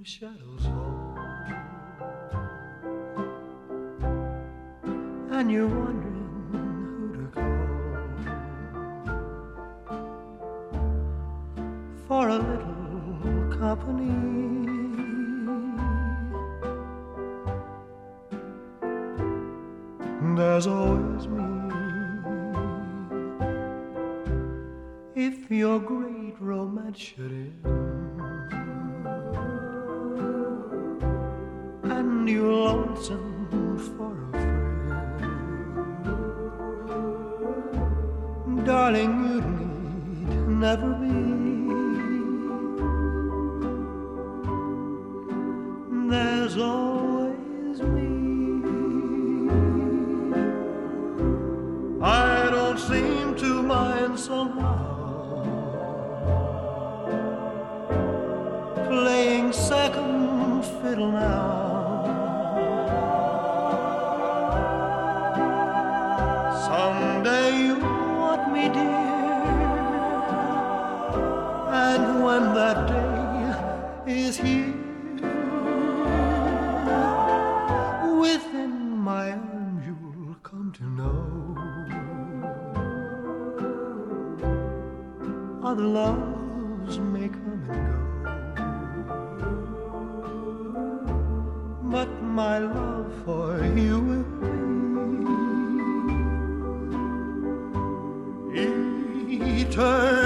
shadows fall, and you're wondering who to call for a little company. There's always me. If your great romance should end and you're lonesome for a friend, darling, you need never be. There's always me. I don't seem to mind somehow playing second fiddle now. Someday you want me, dear, and when that day is here, within my arms you'll come to know other loves may come and go, but my love for you will be eternal.